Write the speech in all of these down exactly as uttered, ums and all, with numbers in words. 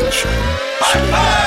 Gülşen Süleyman.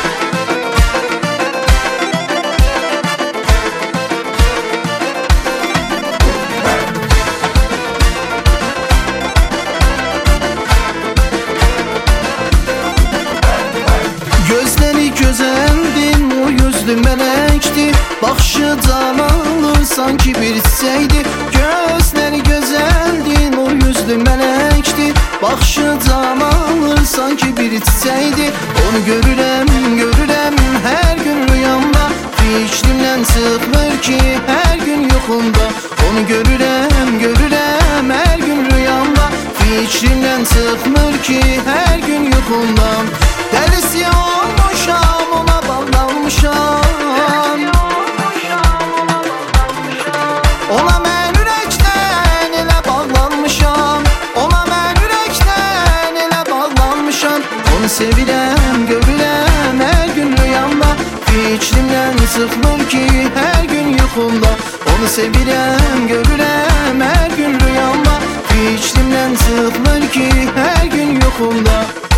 Gözleri güzeldi, o yüzlü melekti. Bakışı damalı sanki bir çiçekti. Gözleri güzeldi, o yüzlü melekti. Bakışı damalı sanki bir çiçekti. Onu görürəm, görürəm her gün rüyamda. Fikrimden sıkmır ki her gün yuxumda. Onu görürəm, görürəm her gün rüyamda. Fikrimden sıkmır ki her gün yuxumda. Delisi olmuşam, ona bağlanmışam. Ona mən ürəkdən elə bağlanmışam. Ona mən ürəkdən elə bağlanmışam. Onu sevirəm, görürəm hər gün rüyamda. Fikrimdən sıxmır ki hər gün yuxumda. Onu sevirəm, görürəm hər gün rüyamda. Fikrimdən sıxmır ki hər gün yuxumda.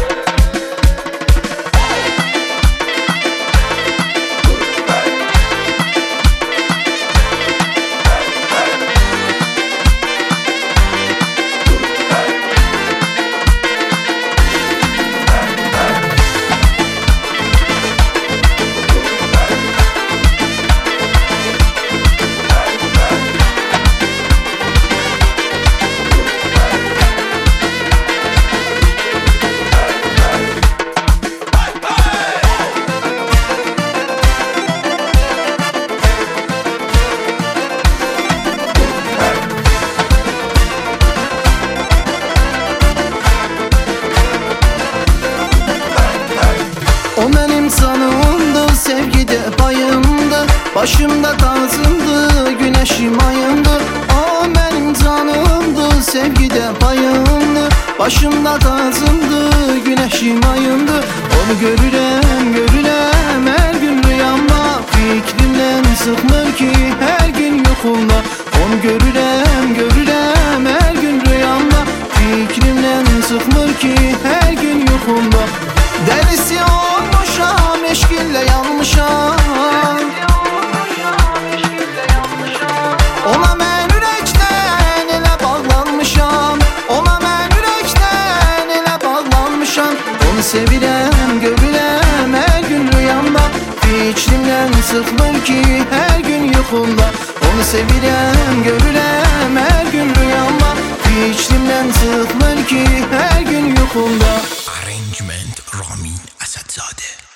O mənim canımdı, sevgide payımdı. Başımda tacımdı, güneşim ayımdı. O mənim canımdı, sevgide payımdı. Başımda tacımdı, güneşim ayımdı. Onu görürəm, görürəm her gün rüyamda. Fikrimden sıkmır ki her gün yuxumda. Onu görürəm, görürəm her gün rüyamda. Fikrimden sıkmır ki her gün yuxumda. Delisi olmuşam, eşkinle yanmışam. Ona mən ürəkdən elə bağlanmışam. Ona mən ürəkdən elə bağlanmışam. Onu sevirəm, görürəm hər gün rüyamda. Fikrimdən sıxmır ki hər gün yuxumda. Onu sevirəm, görürəm hər gün rüyamda. Fikrimdən sıxmır ki hər gün yuxumda. Arrangement Ramin Asadzade.